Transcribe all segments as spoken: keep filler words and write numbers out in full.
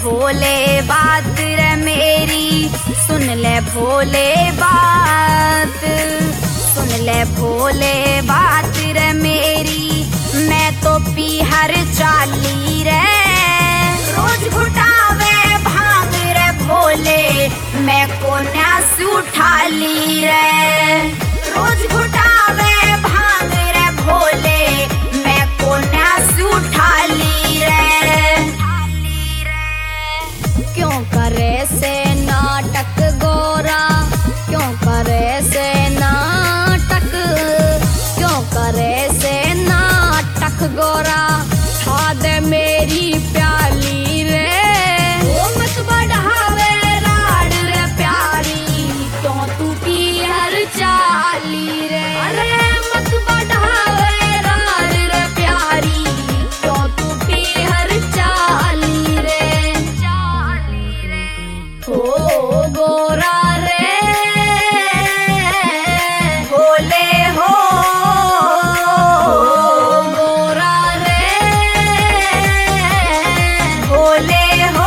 भोले बात रे मेरी, सुन ले भोले बात, सुन ले भोले बात रे मेरी। मैं तो पीहर चाली रे, रोज घुटावे भांग रे भोले, मैं को न्यास उठा ली रे। रोज घुटावे भांग रे भोले, मैं को न्यास उठा ली रे। क्यों करे से नाटक गोरा, क्यों करे से नाटक, क्यों करे से नाटक गोरा। खा दे मेरी प्याली रे, ओ मत बढ़ावे राड रे प्यारी, क्यों तू पीहर चाली रे। अरे मत बढ़ावे राड रे प्यारी, क्यों तू पीहर चाली रे, चाली रे। ओ गोरा रे भोले हो, गोरा रे भोले हो।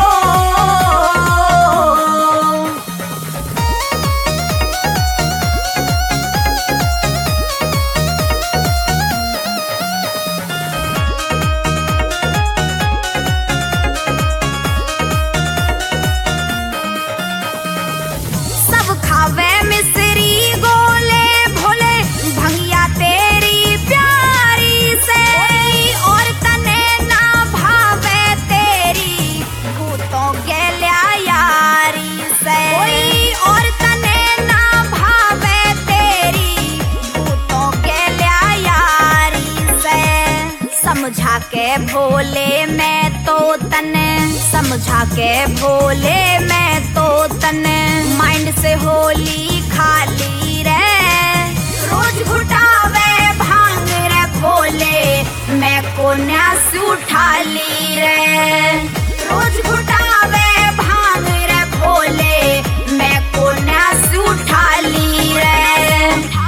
सब खावे मिश्री गोले भोले, भंगिया तेरी प्यारी से। और तने ना भावे तेरी, भूतों गेल्या यारी से। और तने ना भावे तेरी, भूतों गेल्या यारी से। समझा के भोले मैं तो तने, समझा के भोले मैं तो तने, माइंड से होली खाली रे। रोज घुटावे भांग रे भोले, मैं को न्यास उठा ली रे। रोज घुटावे भांग रे भोले, मैं को न्यास उठा ली रे।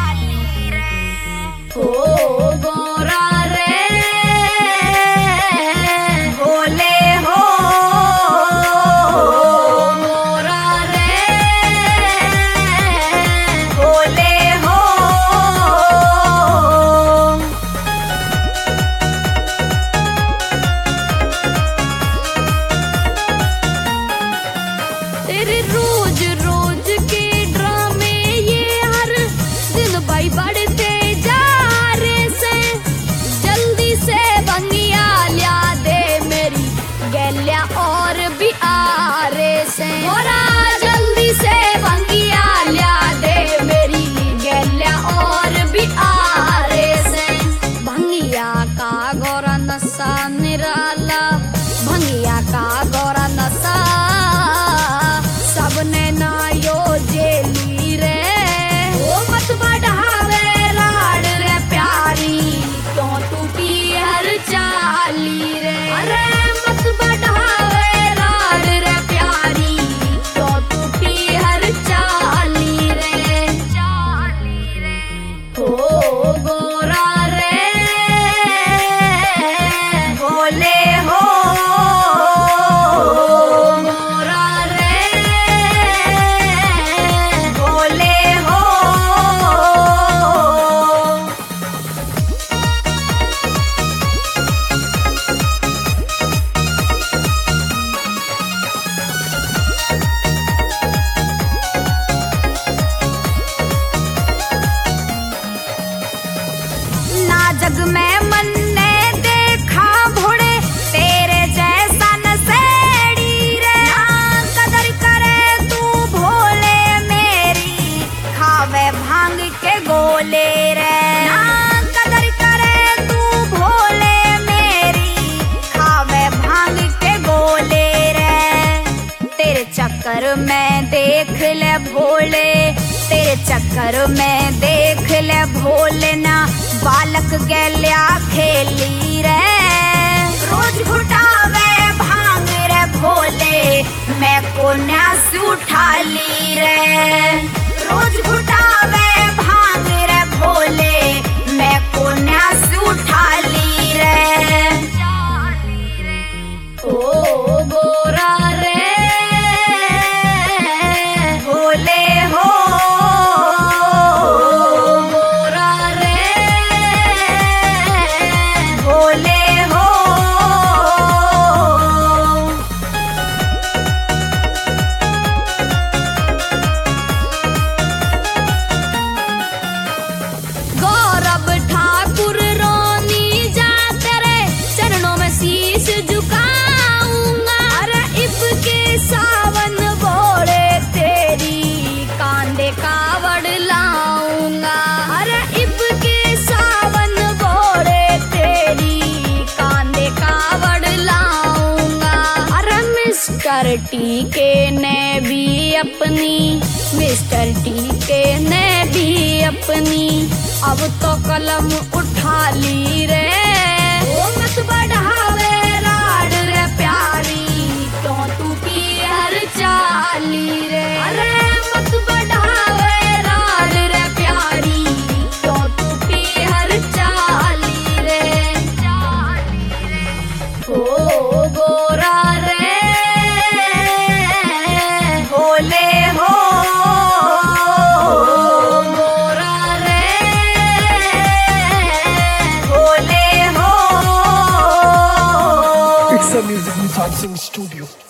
ओ गोरा रे भोले हो, गोरा रे भोले हो। तेरे रोज रोज के ड्रामे ये हर दिन भाई बढ़ते जा रहे से। जल्दी से भंगिया लिया दे मेरी गैल्या और भी आ रहे से। गोरा जल्दी से भंगिया लिया दे मेरी गैल्या और भी आ रहे से। भंगिया का गोरा नशा निराला, भंगिया का गोरा नशा, सबने ना यो जेली रे। ओ मत बढ़ावे राड रे प्यारी, क्यों तू पीहर चाली रे। अरे मत बढ़ावे राड रे प्यारी, क्यों तू पीहर चाली रे, चाली रे। ओ गोरा रे भोले हो, गोरा रे भोले हो। ना जग में मन ने देखा भोड़े, तेरे जैसा नशेड़ी रे। ना कदर करे तू भोले मेरी, खावे भांग के गोले रे। ना कदर करे तू भोले मेरी, खावे भांग के गोले रे। तेरे चक्कर में देख ले भोले, तेरे चक्कर में देख ले भोले ना, बालक गैल्या खेली रे। रोज घुटावे भांग रे भोले, मैं को न्यास उठा ली रे। रोज घुटावे भांग रे भोले, मैं को न्यास उठा ली रे। ओ गोरा रे मिस्टर टीके ने भी अपनी मिस्टर टीके ने भी अपनी अब तो कलम उठा ली रे। ओ मत बढ़ावे राड रे प्यारी क्यों तू की हर चाली रे। अरे मत बढ़ावे राड रे प्यारी क्यों तू की हर चाली रे। ओ गोरा रे भोले हो गोरा रे भोले हो। It's a music Nishad Singh Studio.